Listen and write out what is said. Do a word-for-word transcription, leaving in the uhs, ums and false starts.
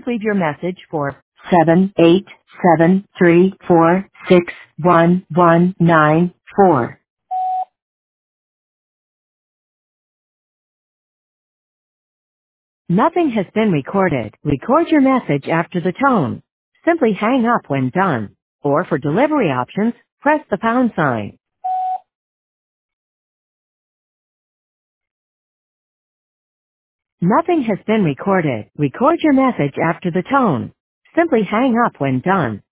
Please leave your message for seven eight seven three four six one one nine four. Nothing has been recorded. Record your message after the tone. Simply hang up when done. Or for delivery options, press the pound sign. Nothing has been recorded. Record your message after the tone. Simply hang up when done.